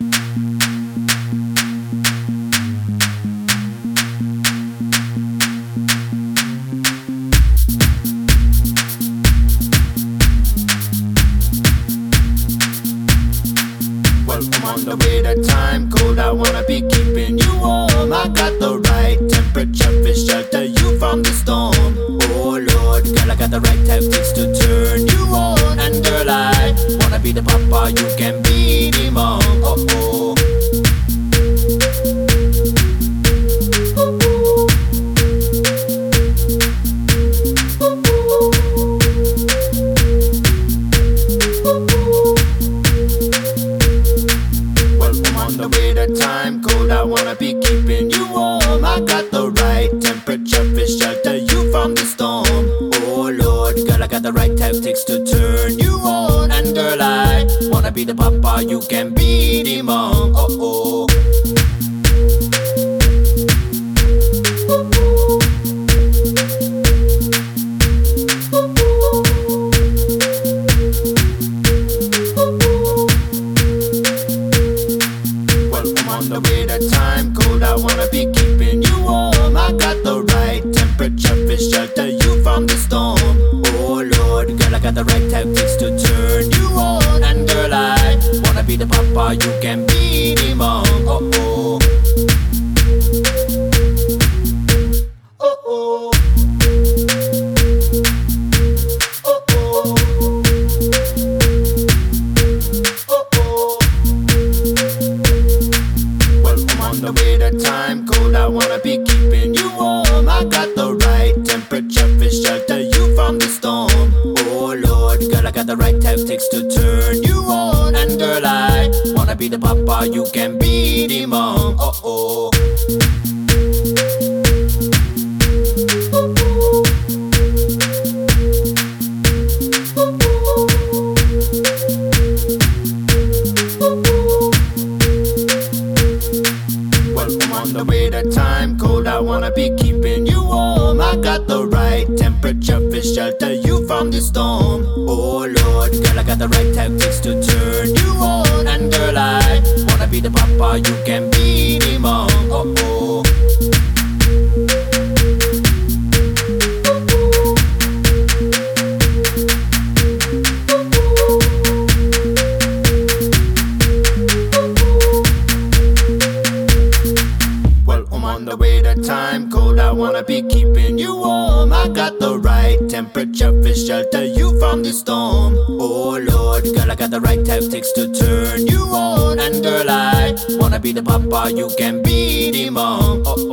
Well, I'm on the way, the time cold, I wanna be keeping you warm. I got the right temperature to shelter you from the storm. Oh Lord, girl, I got the right tactics to turn you on. And girl, I wanna be the papa, you can be the mom. Oh oh. The way the time cold, I wanna be keeping you warm. I got the right temperature to shelter you from the storm. Oh Lord, girl, I got the right tactics to turn you on. And girl, I wanna be the papa, you can be the mom. Oh oh. On the way, the time cold, I wanna be keeping you warm. I got the right temperature to shelter you from the storm. Oh Lord, girl, I got the right tactics to turn you on. And girl, I wanna be the papa, you can be the mom. Oh oh. Oh oh. On the way, the time cold, I wanna be keeping you warm. I got the right temperature to shelter you from the storm. Oh Lord, girl, I got the right tactics to turn you on. And girl, I wanna be the papa, you can be the mom. Oh oh. On the way, the time cold, I wanna be keeping you warm. I got the right temperature to shelter you from the storm. Oh Lord, girl, I got the right tactics to turn you on. And girl, I wanna be the papa, you can be the mom. Oh oh. On the way, the time cold, I wanna be keeping you warm. I got the right temperature to shelter you from the storm. Oh Lord, girl, I got the right tactics to turn you on. And girl, I wanna be the papa, you can be the mom. Oh